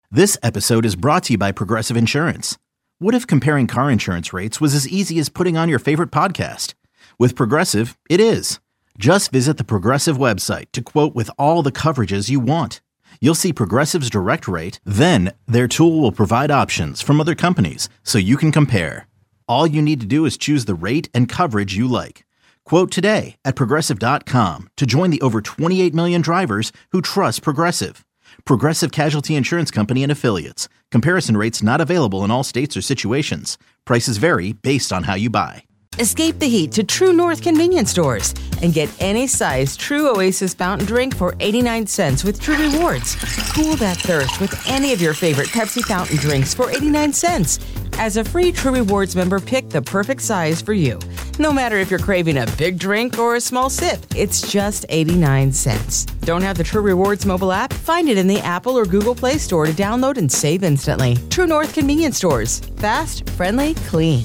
This episode is brought to you by Progressive Insurance. What if comparing car insurance rates was as easy as putting on your favorite podcast? With Progressive, it is. Just visit the Progressive website to quote with all the coverages you want. You'll see Progressive's direct rate, then their tool will provide options from other companies so you can compare. All you need to do is choose the rate and coverage you like. Quote today at Progressive.com to join the over 28 million drivers who trust Progressive. Progressive Casualty Insurance Company and Affiliates. Comparison rates not available in all states or situations. Prices vary based on how you buy. Escape the heat to True North convenience stores and get any size True Oasis fountain drink for 89 cents with True Rewards. Cool that thirst with any of your favorite Pepsi fountain drinks for 89 cents. As a free True Rewards member, pick the perfect size for you. No matter if you're craving a big drink or a small sip, it's just 89 cents. Don't have the True Rewards mobile app? Find it in the Apple or Google Play Store to download and save instantly. True North convenience stores. Fast, friendly, clean.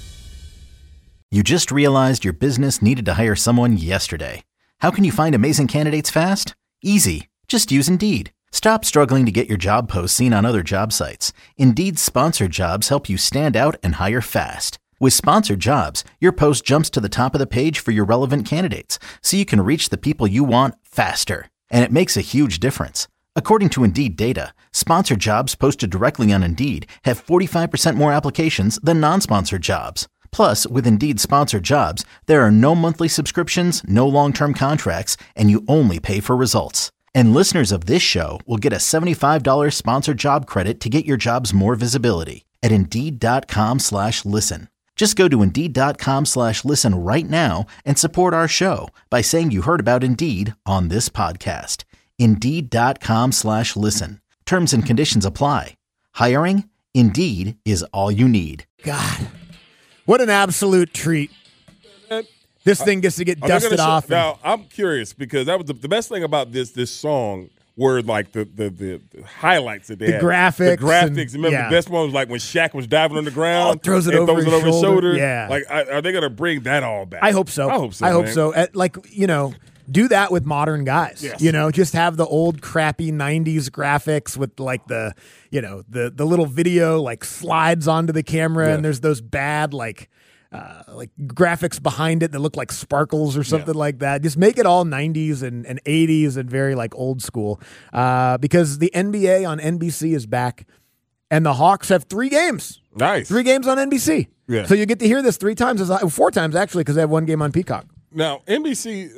You just realized your business needed to hire someone yesterday. How can you find amazing candidates fast? Easy. Just use Indeed. Stop struggling to get your job posts seen on other job sites. Indeed's sponsored jobs help you stand out and hire fast. With sponsored jobs, your post jumps to the top of the page for your relevant candidates, so you can reach the people you want faster. And it makes a huge difference. According to Indeed data, sponsored jobs posted directly on Indeed have 45% more applications than non-sponsored jobs. Plus, with Indeed sponsored jobs, there are no monthly subscriptions, no long-term contracts, and you only pay for results. And listeners of this show will get a $75 sponsored job credit to get your jobs more visibility at Indeed.com/listen. Just go to Indeed.com/listen right now and support our show by saying you heard about Indeed on this podcast. Indeed.com/listen. Terms and conditions apply. Hiring? Indeed is all you need. God. What an absolute treat. This thing gets to get dusted off. Now, I'm curious because that was the best thing about this song were like the highlights that they had. Graphics. The graphics. Remember, the best one was like when Shaq was diving on the ground. Throws it over his shoulder. Yeah. Like, are they going to bring that all back? I hope so. I hope so. I hope so. Do that with modern guys. Yes. Just have the old crappy 90s graphics with like the little video like slides onto the camera and there's those bad like graphics behind it that look like sparkles or something like that. Just make it all 90s and 80s and very like old school because the NBA on NBC is back and the Hawks have 3 games. Nice. 3 games on NBC. Yeah. So you get to hear this 4 times actually because they have 1 game on Peacock. Now, NBC,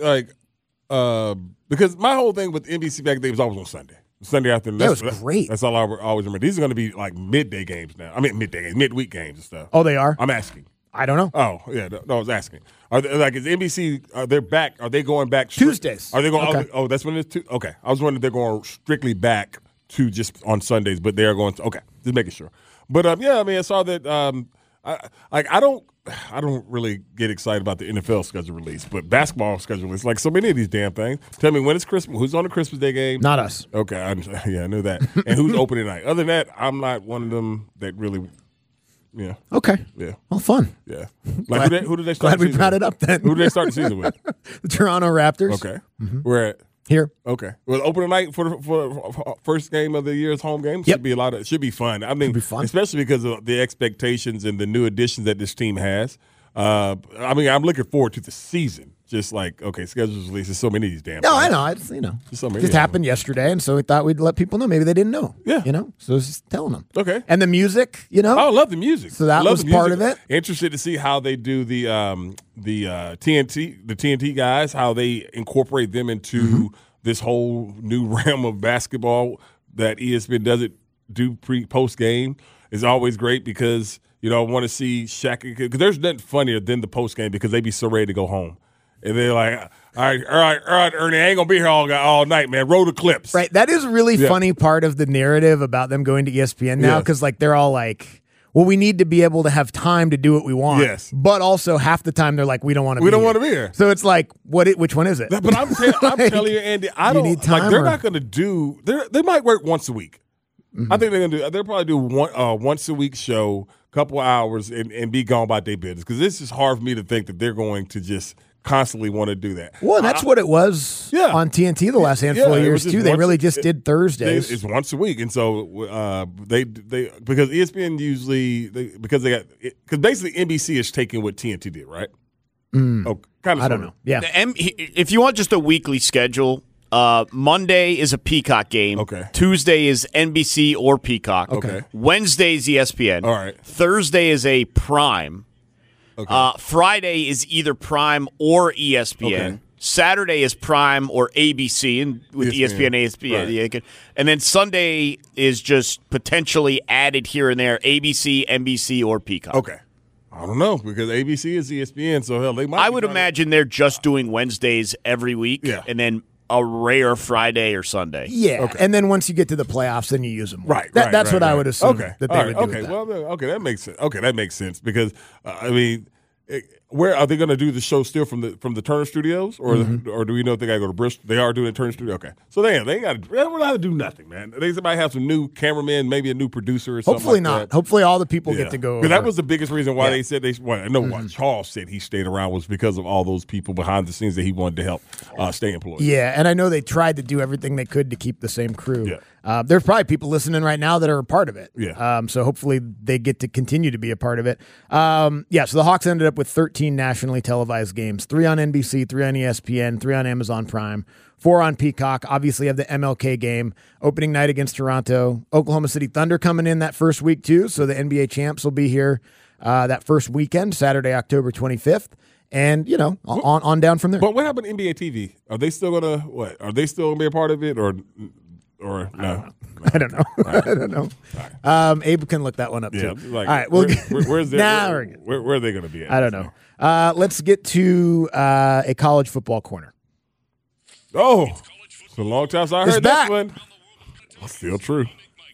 because my whole thing with NBC back then was always on Sunday afternoon. That was great. That's all I always remember. These are going to be like midday games now. I mean, midweek games and stuff. Oh, they are? I'm asking. I don't know. Oh, yeah. No, I was asking. Are they, is NBC, they're back? Are they going back? Tuesdays. Are they going? Okay. Oh, that's when it's okay. I was wondering if they're going strictly back to just on Sundays, but they are going to, okay. Just making sure. But, I saw that, I don't really get excited about the NFL schedule release, but basketball schedule release, like so many of these damn things. Tell me when it's Christmas. Who's on the Christmas Day game? Not us. Okay, I knew that. And who's opening night? Other than that, I'm not one of them that really. Yeah. Okay. Yeah. Well, fun. Yeah. Like who did they start? Glad we brought it up then. Who did they start the season with? The Toronto Raptors. Okay. We're at here. Okay. Well, opening night for first game of the year's home game should be should be fun. I mean, especially because of the expectations and the new additions that this team has. I'm looking forward to the season. Just like, okay, schedules releases so many of these damn things. I know. Just happened yesterday, and so we thought we'd let people know. Maybe they didn't know. Yeah. So it's just telling them. Okay. And the music, Oh, I love the music. So that was part of it. Interested to see how they do the TNT guys, how they incorporate them into this whole new realm of basketball that ESPN doesn't do post game. Is always great because, I want to see Shaq. Because there's nothing funnier than the post game because they be so ready to go home. And they're like, all right, Ernie, I ain't going to be here all night, man. Roll the clips. Right. That is a really funny part of the narrative about them going to ESPN now because, they're all like, well, we need to be able to have time to do what we want. Yes. But also half the time they're like, we don't want to be here. We don't want to be here. So it's like, which one is it? But I'm telling you, Andy, they're not going to do – they might work once a week. I think they'll probably do once a week show, couple hours, and be gone about their business because this is hard for me to think that they're going to just – constantly want to do that. Well, that's what it was on TNT the last handful of years too. They really just did Thursdays. It's once a week, and so they because ESPN usually because basically NBC is taking what TNT did, right? Oh, kind of. I don't know. Yeah. If you want just a weekly schedule, Monday is a Peacock game. Okay. Tuesday is NBC or Peacock. Okay. Wednesday is ESPN. All right. Thursday is a Prime. Okay. Friday is either Prime or ESPN. Okay. Saturday is Prime or ABC, and with ESPN, right. And then Sunday is just potentially added here and there, ABC, NBC, or Peacock. Okay. I don't know because ABC is ESPN, so hell, they might. I would imagine they're just doing Wednesdays every week, and then a rare Friday or Sunday. Yeah, and then once you get to the playoffs, then you use them. Right. That's what I would assume. Okay. That they would do. Okay. Well, okay, that makes sense. Okay, that makes sense because I mean, where are they going to do the show still from the Turner Studios, or or do we know if they got to go to Bristol? They are doing the Turner Studio. Okay, so they got to do nothing, man. They might have some new cameramen, maybe a new producer or something. Hopefully like not. That. Hopefully all the people get to go. Because that was the biggest reason why they said I know why Charles said he stayed around was because of all those people behind the scenes that he wanted to help stay employed. Yeah, and I know they tried to do everything they could to keep the same crew. Yeah. There's probably people listening right now that are a part of it. Yeah. So hopefully they get to continue to be a part of it. So the Hawks ended up with 13 nationally televised games, 3 on NBC, 3 on ESPN, 3 on Amazon Prime, 4 on Peacock. Obviously have the MLK game, opening night against Toronto. Oklahoma City Thunder coming in that first week too, so the NBA champs will be here that first weekend, Saturday, October 25th. And, on down from there. But what happened to NBA TV? Are they still going to Are they still going to be a part of it or no? I don't know. Right. I don't know. Right. Abe can look that one up too. Like, all right. Where's their, nah, where are they going to be at? I don't know. Let's get to a college football corner. Oh, it's a long time since I heard back. this one. Still true.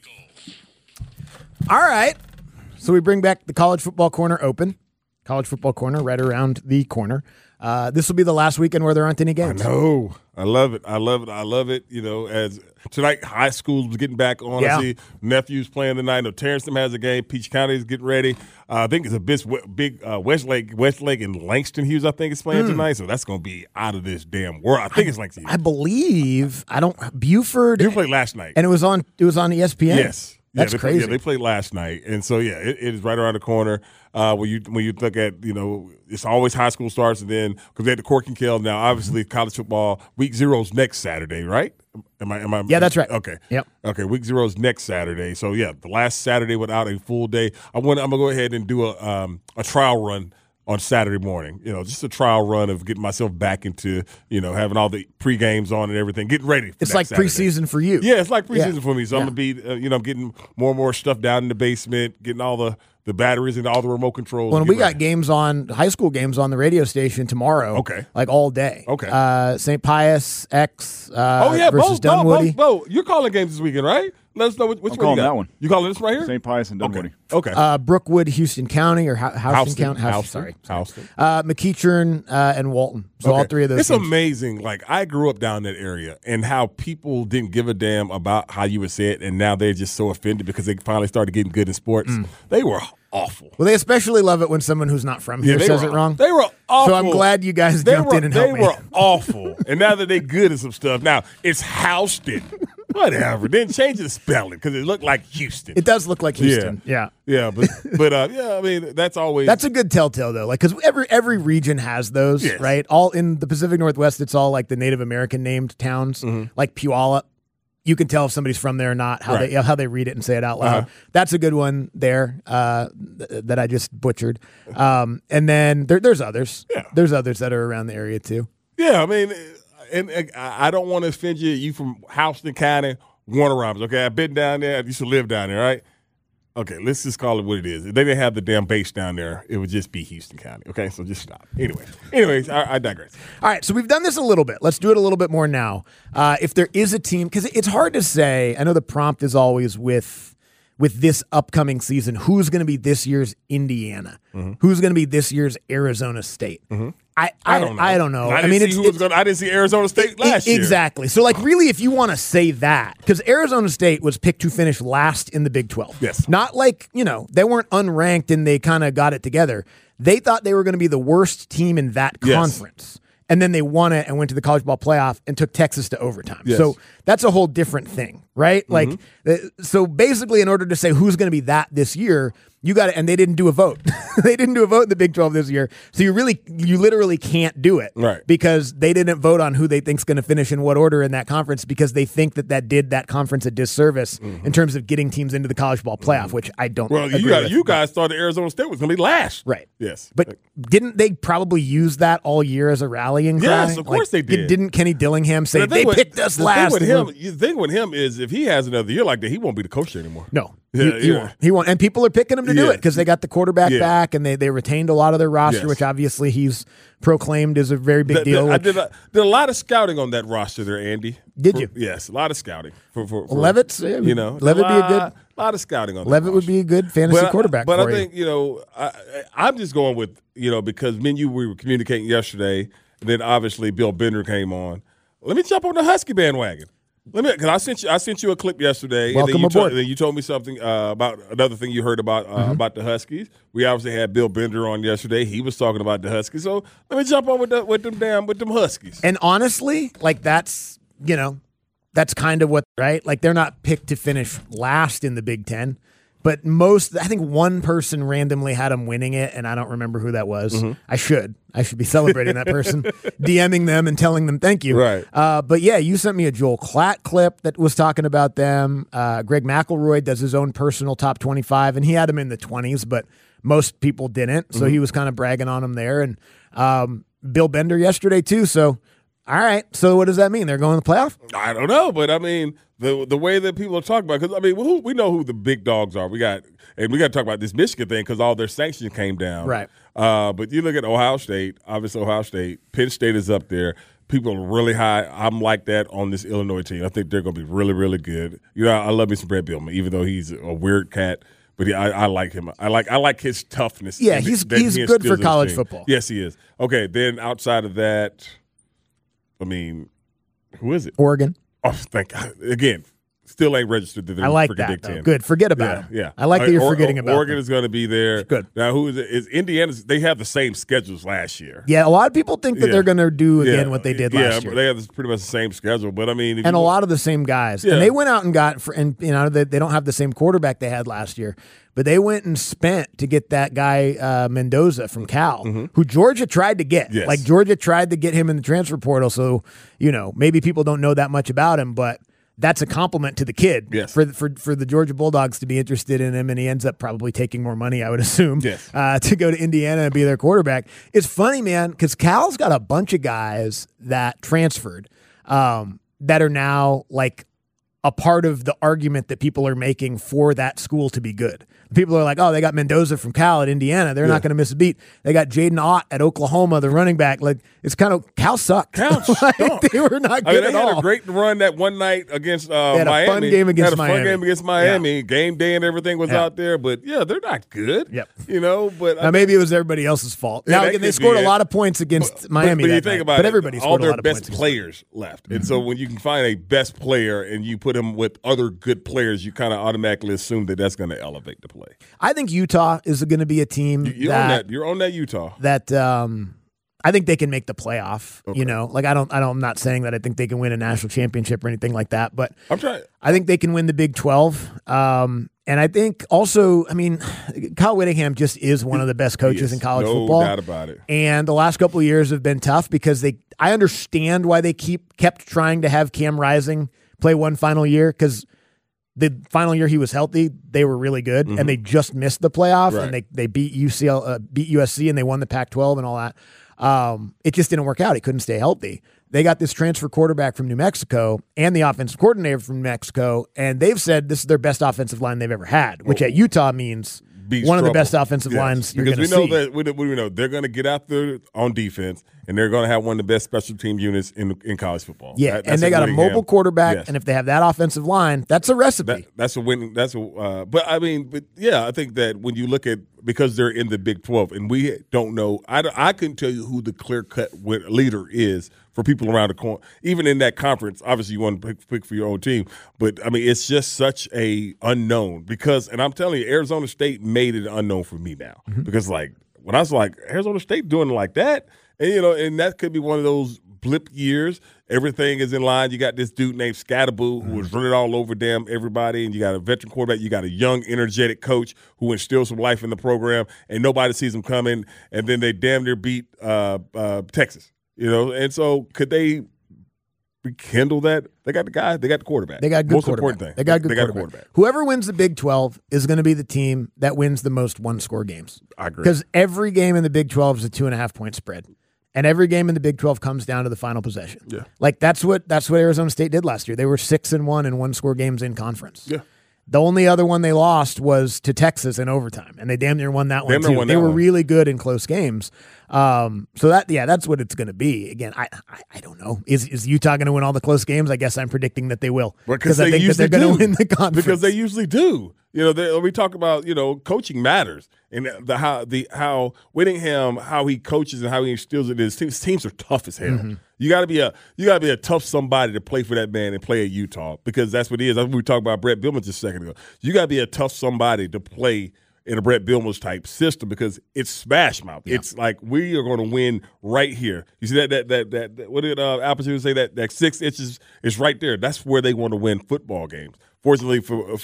All right. So we bring back the college football corner open. College football corner right around the corner. This will be the last weekend where there aren't any games. I know. I love it. I love it. As tonight, high school is getting back on. Yeah. I see nephews playing tonight. I know Terrancetown has a game. Peach County is getting ready. I think it's a big Westlake and Langston Hughes, I think, is playing tonight. So that's going to be out of this damn world. I think it's Langston Hughes. I believe Buford. You played last night. And it was on ESPN? Yes. That's crazy. They played last night, and so it is right around the corner. When you look at it's always high school starts, and then because they had the Cork and Kell now, obviously college football week 0 is next Saturday, right? Am I? Yeah, that's right. Okay. Yep. Okay, week 0 is next Saturday. So the last Saturday without a full day. I'm gonna go ahead and do a trial run on Saturday morning, just a trial run of getting myself back into, having all the pre-games on and everything, getting ready for It's like Saturday. preseason for you. Yeah, it's like preseason for me. So I'm going to be, I'm getting more and more stuff down in the basement, getting all the batteries and all the remote controls. Well, we got games on, high school games on the radio station tomorrow. Okay. Like all day. Okay. St. Pius X Bo, versus Dunwoody. Bo, you're calling games this weekend, right? Let us know which one you got. Calling that one. You calling this right here? St. Pius and Dunwoody. Okay. Brookwood, Houston County, or Houston County. Houston. McEachern and Walton. So all three of those It's teams. amazing. Like, I grew up down that area, and how people didn't give a damn about how you would say it, and now they're just so offended because they finally started getting good in sports. They were awful. Well, they especially love it when someone who's not from here says it wrong. They were awful. So I'm glad you guys jumped in and helped me. They were awful. And now that they're good at some stuff, now it's Houston. Whatever. Then change the spelling because it looked like Houston. It does look like Houston. Yeah. Yeah, but I mean, that's a good telltale though, like because every region has those, Yes. right? All in the Pacific Northwest, it's all like the Native American named towns, like Puyallup. You can tell if somebody's from there or not how they read it and say it out loud. That's a good one there that I just butchered. And then there's others. Yeah. There's others that are around the area too. Yeah, I mean, and I don't want to offend you. You from Houston County, Warner Robins. Okay, I've been down there. I used to live down there, right? Okay, let's just call it what it is. If they didn't have the damn base down there, it would just be Houston County. Okay, so just stop. Anyways, I digress. All right, so we've done this a little bit. Let's do it a little bit more now. If there is a team, because it's hard to say. I know the prompt is always with this upcoming season, who's going to be this year's Indiana? Who's going to be this year's Arizona State? I don't know. I mean, I didn't see Arizona State last year. Exactly. So, like, really, if you want to say that, because Arizona State was picked to finish last in the Big 12. Yes. Not like, they weren't unranked and they kind of got it together. They thought they were going to be the worst team in that conference. And then they won it and went to the college ball playoff and took Texas to overtime. Yes. So that's a whole different thing, right? Like, so basically, in order to say who's going to be that this year, you got to, and they didn't do a vote. They didn't do a vote in the Big 12 this year. So you literally can't do it, right? Because they didn't vote on who they think's going to finish in what order in that conference, because they think that did that conference a disservice in terms of getting teams into the college ball playoff, which I don't. Well, agree with. you guys thought Arizona State was going to be last, right? Yes, but didn't they probably use that all year as a rallying cry? Yes, of course they did. Didn't Kenny Dillingham say they picked us last? The thing with him is, if he has another year like that, he won't be the coach anymore. No. He won't. And people are picking him to do it because they got the quarterback back, and they retained a lot of their roster, which obviously he's proclaimed is a very big deal. I did a lot of scouting on that roster there, Andy. Did you? Yes, a lot of scouting for Levitt's. You know, Levitt be a good. A lot of scouting on that Levitt would be a good fantasy quarterback. But for I think I'm just going with because me and you, we were communicating yesterday, and then obviously Bill Bender came on. Let me jump on the Husky bandwagon. Because I sent you a clip yesterday. Welcome aboard. And then you told me something about another thing you heard about the Huskies. We obviously had Bill Bender on yesterday. He was talking about the Huskies. So let me jump on with them Huskies. And honestly, like that's kind of what, right? Like they're not picked to finish last in the Big Ten. But I think one person randomly had them winning it, and I don't remember who that was. I should be celebrating that person, DMing them and telling them thank you. Right. But yeah, you sent me a Joel Klatt clip that was talking about them. Greg McElroy does his own personal top 25, and he had them in the 20s, but most people didn't. So he was kind of bragging on them there. And Bill Bender yesterday too. So, all right. So what does that mean? They're going to the playoff? I don't know, but I mean, the way that people are talking about, because I mean, we know who the big dogs are. We got to talk about this Michigan thing because all their sanctions came down. Right. But you look at Ohio State. Obviously, Ohio State, Penn State is up there. People are really high. I'm like that on this Illinois team. I think they're going to be really, really good. I love me some Brett Bielema, even though he's a weird cat. But I like him. I like his toughness. Yeah, he's good for college football. Yes, he is. Okay, then outside of that, I mean, who is it? Oregon. Oh, thank God. Again, still ain't registered to the I like freaking that, Big though. Ten. Good. Forget about it. Yeah. I like that you're forgetting about Oregon them. is going to be there. Good. Now, who is it? Is Indiana? They have the same schedules last year. Yeah, a lot of people think that they're going to do again what they did last year. Yeah, they have pretty much the same schedule. But I mean, and a lot of the same guys. Yeah. And they went out and got, they don't have the same quarterback they had last year, but they went and spent to get that guy Mendoza from Cal, who Georgia tried to get. Yes. Like Georgia tried to get him in the transfer portal. So, maybe people don't know that much about him, but that's a compliment to the kid. Yes. For the Georgia Bulldogs to be interested in him, and he ends up probably taking more money, I would assume, yes. To go to Indiana and be their quarterback. It's funny, man, because Cal's got a bunch of guys that transferred that are now like a part of the argument that people are making for that school to be good. People are like, oh, they got Mendoza from Cal at Indiana. They're not going to miss a beat. They got Jaden Ott at Oklahoma, the running back. Like, it's kind of, Cal sucked. Cal stunk. They were not good at all. They had a great run that one night against Miami. They had a fun game against Miami. Had a fun game against Miami. Yeah. Game day and everything was out there. But, yeah, they're not good. Yep. But now, maybe it was everybody else's fault. Now, again, they scored a lot of points against Miami. But you think about but it, everybody all scored their a lot of best points players left. And so when you can find a best player and you put him with other good players, you kind of automatically assume that that's going to elevate the play. I think Utah is going to be a team You're on that Utah. That I think they can make the playoff. Okay. Like I'm not saying that I think they can win a national championship or anything like that, but I'm trying. I think they can win the Big 12. And I think also, Kyle Whittingham just is one of the best coaches in college football. No doubt about it. And the last couple of years have been tough because I understand why they kept trying to have Cam Rising play one final year, because the final year he was healthy, they were really good, and they just missed the playoff, and they beat USC, and they won the Pac-12 and all that. It just didn't work out. He couldn't stay healthy. They got this transfer quarterback from New Mexico and the offensive coordinator from New Mexico, and they've said this is their best offensive line they've ever had, which at Utah means one of the best offensive lines you're going to see. Because we know they're going to get out there on defense, and they're going to have one of the best special team units in college football. Yeah, and they got a mobile quarterback, and if they have that offensive line, that's a recipe. That's a win. But I think that when you look at, because they're in the Big 12, and we don't know, I couldn't tell you who the clear-cut leader is for people around the corner. Even in that conference, obviously you want to pick for your own team, but it's just such a unknown. And I'm telling you, Arizona State made it unknown for me now, because when I was like, Arizona State doing it like that? And, and that could be one of those blip years. Everything is in line. You got this dude named Scatterboo who was running all over everybody, and you got a veteran quarterback. You got a young, energetic coach who instills some life in the program, and nobody sees them coming, and then they damn near beat Texas. And so could they rekindle that? They got the guy. They got the quarterback. They got a good quarterback. Important thing. They got a quarterback. Whoever wins the Big 12 is going to be the team that wins the most one-score games. I agree. Because every game in the Big 12 is a 2.5-point spread. And every game in the Big 12 comes down to the final possession. Yeah. Like that's what Arizona State did last year. They were 6-1 in one-score games in conference. Yeah. The only other one they lost was to Texas in overtime, and they damn near won that one too. They were really good in close games. So that's what it's going to be. Again, I don't know. Is Utah going to win all the close games? I guess I'm predicting that they will, because I think that they're going to win the conference because they usually do. We talk about coaching matters, and how Whittingham, how he coaches and how he instills it. His teams are tough as hell. Mm-hmm. You got to be a tough somebody to play for that man and play at Utah, because that's what it is. That's what we talked about Brett Bielema just a second ago. You got to be a tough somebody to play in a Brett Bielema type system, because it's smash mouth. Yeah. It's like, we are going to win right here. You see that what did Al Pacino say? That 6 inches is right there. That's where they want to win football games. Fortunately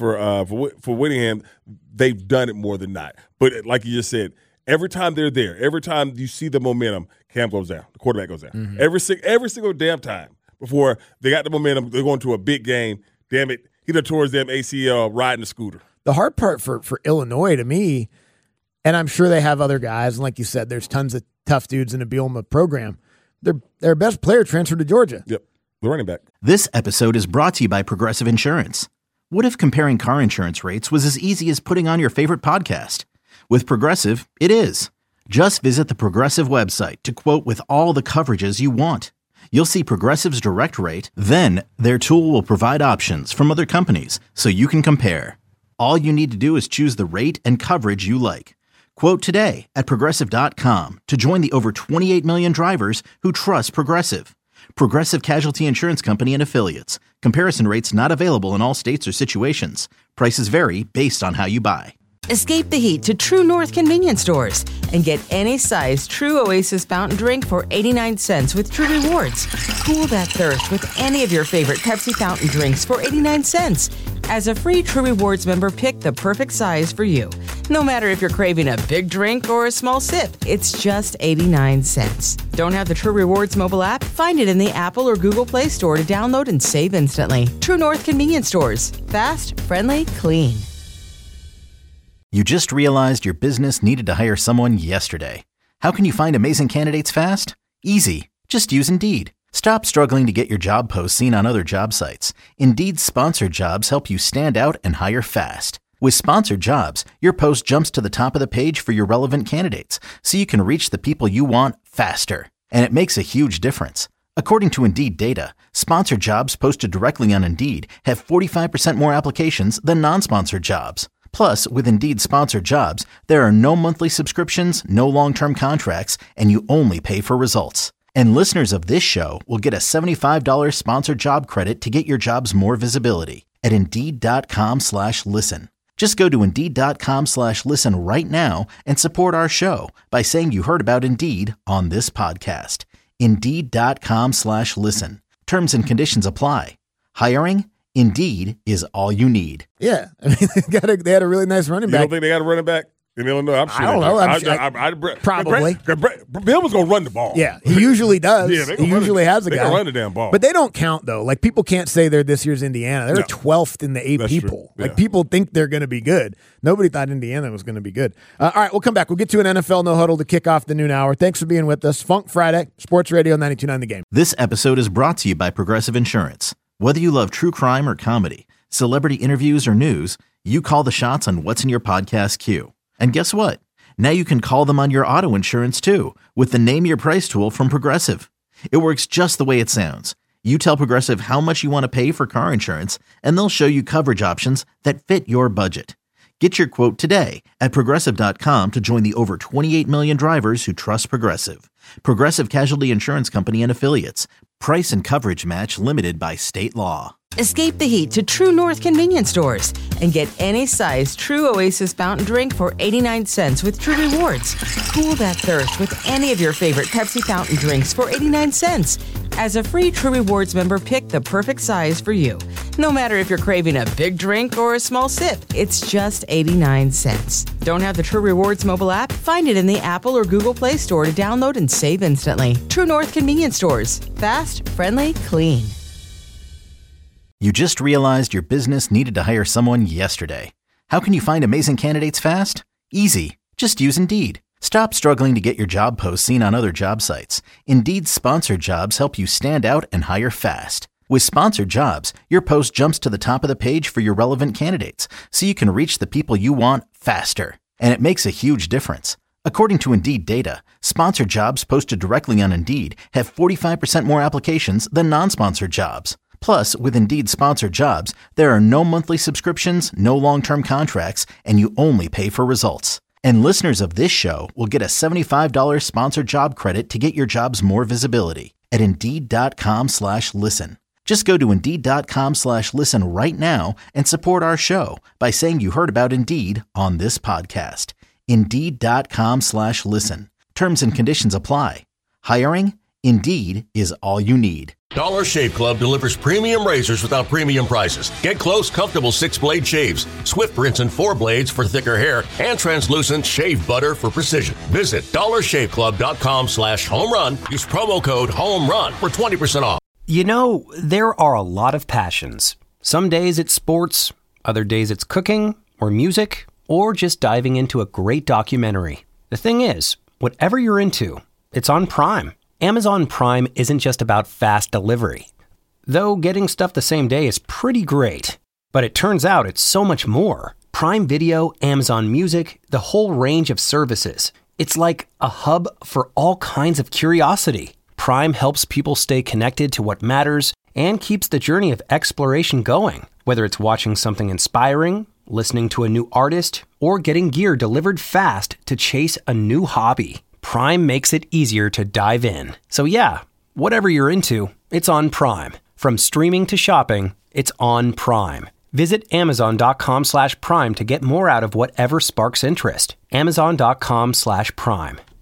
for Whittingham, they've done it more than not. But like you just said, every time they're there, every time you see the momentum, Cam goes down, the quarterback goes down. Mm-hmm. Every single damn time before they got the momentum, they're going to a big game. Damn it, he done tore his damn ACL riding the scooter. The hard part for Illinois to me, and I'm sure they have other guys, and like you said, there's tons of tough dudes in the Bielema program. Their best player transferred to Georgia. Yep, the running back. This episode is brought to you by Progressive Insurance. What if comparing car insurance rates was as easy as putting on your favorite podcast? With Progressive, it is. Just visit the Progressive website to quote with all the coverages you want. You'll see Progressive's direct rate, then their tool will provide options from other companies so you can compare. All you need to do is choose the rate and coverage you like. Quote today at Progressive.com to join the over 28 million drivers who trust Progressive. Progressive Casualty Insurance Company and Affiliates. Comparison rates not available in all states or situations. Prices vary based on how you buy. Escape the heat to True North convenience stores and get any size True Oasis fountain drink for 89 cents with True Rewards. Cool that thirst with any of your favorite Pepsi fountain drinks for 89 cents. As a free True Rewards member, pick the perfect size for you. No matter if you're craving a big drink or a small sip, it's just 89 cents. Don't have the True Rewards mobile app? Find it in the Apple or Google Play Store to download and save instantly. True North convenience stores. Fast, friendly, clean. You just realized your business needed to hire someone yesterday. How can you find amazing candidates fast? Easy. Just use Indeed. Stop struggling to get your job posts seen on other job sites. Indeed's sponsored jobs help you stand out and hire fast. With sponsored jobs, your post jumps to the top of the page for your relevant candidates, so you can reach the people you want faster. And it makes a huge difference. According to Indeed data, sponsored jobs posted directly on Indeed have 45% more applications than non-sponsored jobs. Plus, with Indeed sponsored jobs, there are no monthly subscriptions, no long-term contracts, and you only pay for results. And listeners of this show will get a $75 sponsored job credit to get your jobs more visibility at Indeed.com/listen. Just go to Indeed.com/listen right now and support our show by saying you heard about Indeed on this podcast. Indeed.com/listen. Terms and conditions apply. Hiring? Indeed is all you need. Yeah. I mean, they had a really nice running back. You don't think they got a running back in Illinois? I'm sure I don't know. Probably. Bill was going to run the ball. Yeah, he usually does. He usually has a guy. They run the damn ball. But they don't count, though. Like, people can't say they're this year's Indiana. They're 12th in the AP poll. Yeah. Like, people think they're going to be good. Nobody thought Indiana was going to be good. All right, we'll come back. We'll get to an NFL No Huddle to kick off the noon hour. Thanks for being with us. Funk Friday, Sports Radio 92.9 The Game. This episode is brought to you by Progressive Insurance. Whether you love true crime or comedy, celebrity interviews or news, you call the shots on what's in your podcast queue. And guess what? Now you can call them on your auto insurance too with the Name Your Price tool from Progressive. It works just the way it sounds. You tell Progressive how much you want to pay for car insurance, and they'll show you coverage options that fit your budget. Get your quote today at Progressive.com to join the over 28 million drivers who trust Progressive. Progressive Casualty Insurance Company and Affiliates. Price and coverage match limited by state law. Escape the heat to True North convenience stores and get any size True Oasis fountain drink for 89 cents with True Rewards. Cool that thirst with any of your favorite Pepsi fountain drinks for 89 cents. As a free True Rewards member, pick the perfect size for you. No matter if you're craving a big drink or a small sip, it's just 89 cents. Don't have the True Rewards mobile app? Find it in the Apple or Google Play Store to download and save instantly. True North convenience stores. Fast, friendly, clean. You just realized your business needed to hire someone yesterday. How can you find amazing candidates fast? Easy. Just use Indeed. Stop struggling to get your job posts seen on other job sites. Indeed's sponsored jobs help you stand out and hire fast. With sponsored jobs, your post jumps to the top of the page for your relevant candidates, so you can reach the people you want faster. And it makes a huge difference. According to Indeed data, sponsored jobs posted directly on Indeed have 45% more applications than non-sponsored jobs. Plus, with Indeed sponsored jobs, there are no monthly subscriptions, no long-term contracts, and you only pay for results. And listeners of this show will get a $75 sponsored job credit to get your jobs more visibility at Indeed.com/listen. Just go to Indeed.com/listen right now and support our show by saying you heard about Indeed on this podcast. Indeed.com/listen. Terms and conditions apply. Hiring? Indeed is all you need. Dollar Shave Club delivers premium razors without premium prices. Get close, comfortable 6-blade shaves, swift rinse and 4 blades for thicker hair, and translucent shave butter for precision. Visit dollarshaveclub.com/home-run. Use promo code HOME-RUN for 20% off. You know, there are a lot of passions. Some days it's sports, other days it's cooking, or music, or just diving into a great documentary. The thing is, whatever you're into, it's on Prime. Amazon Prime isn't just about fast delivery. Though getting stuff the same day is pretty great. But it turns out it's so much more. Prime Video, Amazon Music, the whole range of services. It's like a hub for all kinds of curiosity. Prime helps people stay connected to what matters and keeps the journey of exploration going. Whether it's watching something inspiring, listening to a new artist, or getting gear delivered fast to chase a new hobby. Prime makes it easier to dive in. So yeah, whatever you're into, it's on Prime. From streaming to shopping, it's on Prime. Visit Amazon.com/Prime to get more out of whatever sparks interest. Amazon.com/Prime.